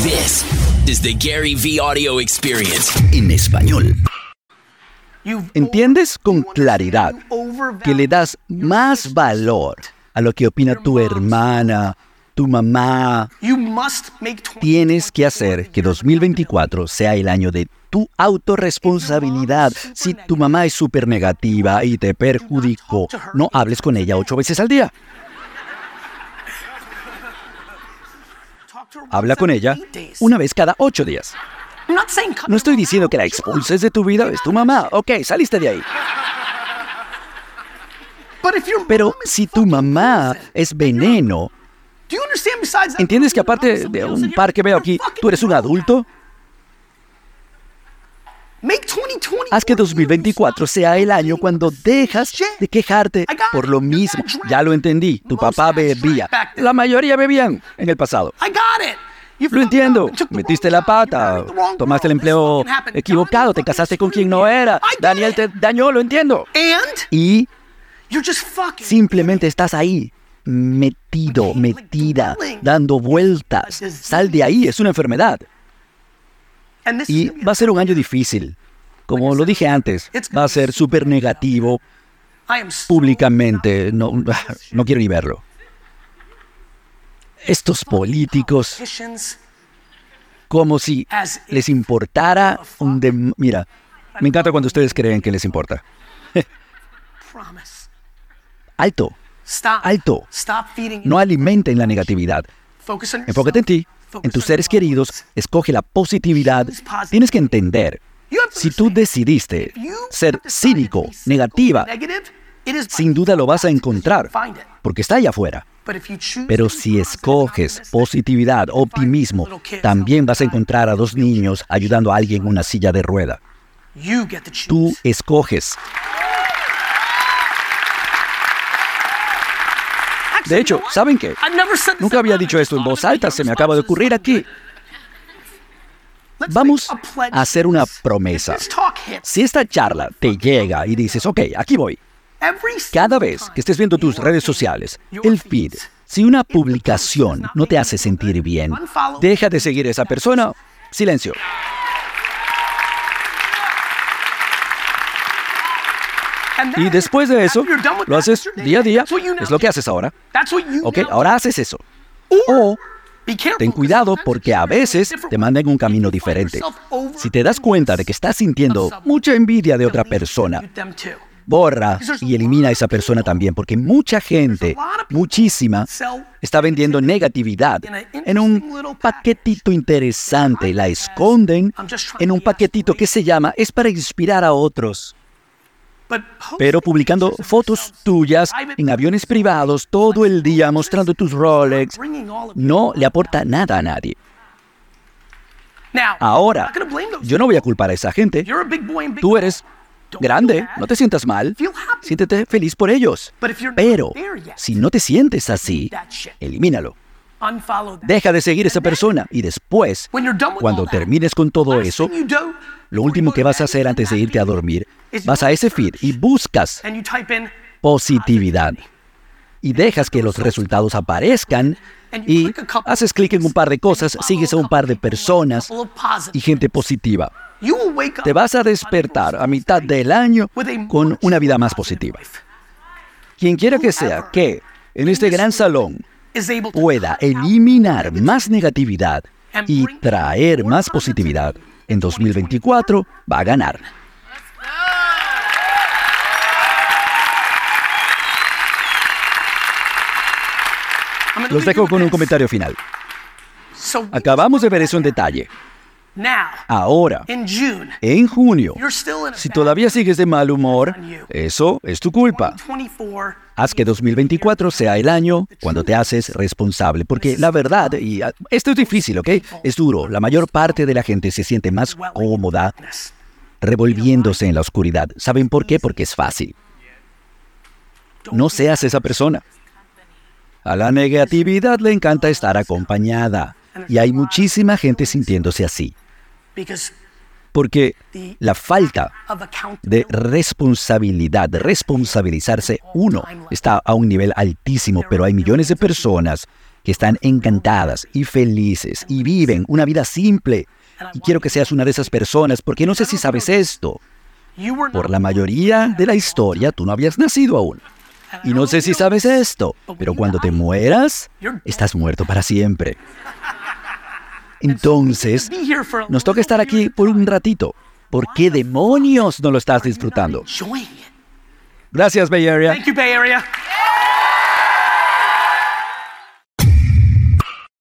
This is the Gary V Audio Experience en español. ¿Entiendes con claridad que le das más valor a lo que opina tu hermana, tu mamá? Tienes que hacer que 2024 sea el año de tu autorresponsabilidad. Si tu mamá es súper negativa y te perjudicó, no hables con ella 8 veces al día. Habla con ella una vez cada 8 días. No estoy diciendo que la expulses de tu vida, es tu mamá. Ok, saliste de ahí. Pero si tu mamá es veneno, ¿entiendes que aparte de un par que veo aquí, tú eres un adulto? Haz que 2024 sea el año cuando dejas de quejarte por lo mismo. Ya lo entendí, tu papá bebía. La mayoría bebían en el pasado. Lo entiendo, metiste la pata, tomaste el empleo equivocado, te casaste con quien no era. Daniel te dañó, lo entiendo. Y simplemente estás ahí, metida, dando vueltas. Sal de ahí, es una enfermedad. Y va a ser un año difícil. Como lo dije antes, va a ser súper negativo públicamente. No quiero ni verlo. Estos políticos, como si les importara Mira, me encanta cuando ustedes creen que les importa. Alto. No alimenten la negatividad. Enfócate en ti, en tus seres queridos, escoge la positividad. Tienes que entender, si tú decidiste ser cínico, negativa, sin duda lo vas a encontrar, porque está allá afuera. Pero si escoges positividad, optimismo, también vas a encontrar a 2 niños ayudando a alguien en una silla de rueda. Tú escoges. De hecho, ¿saben qué? Nunca había dicho esto en voz alta, se me acaba de ocurrir aquí. Vamos a hacer una promesa. Si esta charla te llega y dices, ok, aquí voy. Cada vez que estés viendo tus redes sociales, el feed, si una publicación no te hace sentir bien, deja de seguir a esa persona. Silencio. Y después de eso, lo haces día a día. Es lo que haces ahora. Ok, ahora haces eso. O ten cuidado porque a veces te mandan un camino diferente. Si te das cuenta de que estás sintiendo mucha envidia de otra persona, borra y elimina a esa persona también, porque mucha gente, muchísima, está vendiendo negatividad en un paquetito interesante. La esconden en un paquetito que se llama "es para inspirar a otros". Pero publicando fotos tuyas en aviones privados todo el día, mostrando tus Rolex, no le aporta nada a nadie. Ahora, yo no voy a culpar a esa gente. Tú eres grande, no te sientas mal, siéntete feliz por ellos. Pero si no te sientes así, elimínalo. Deja de seguir a esa persona y después, cuando termines con todo eso, lo último que vas a hacer antes de irte a dormir, vas a ese feed y buscas positividad. Y dejas que los resultados aparezcan y haces clic en un par de cosas, sigues a un par de personas y gente positiva. Te vas a despertar a mitad del año con una vida más positiva. Quien quiera que sea que en este gran salón pueda eliminar más negatividad y traer más positividad en 2024, va a ganar. Los dejo con un comentario final. Acabamos de ver eso en detalle. Ahora, en junio, si todavía sigues de mal humor, eso es tu culpa. Haz que 2024 sea el año cuando te haces responsable, porque la verdad, y esto es difícil, ¿ok? Es duro. La mayor parte de la gente se siente más cómoda revolviéndose en la oscuridad. ¿Saben por qué? Porque es fácil. No seas esa persona. A la negatividad le encanta estar acompañada, y hay muchísima gente sintiéndose así. Porque la falta de responsabilidad, de responsabilizarse, uno está a un nivel altísimo, pero hay millones de personas que están encantadas y felices y viven una vida simple. Y quiero que seas una de esas personas, porque no sé si sabes esto. Por la mayoría de la historia, tú no habías nacido aún. Y no sé si sabes esto, pero cuando te mueras, estás muerto para siempre. Entonces, nos toca estar aquí por un ratito. ¿Por qué demonios no lo estás disfrutando? Gracias, Bay Area.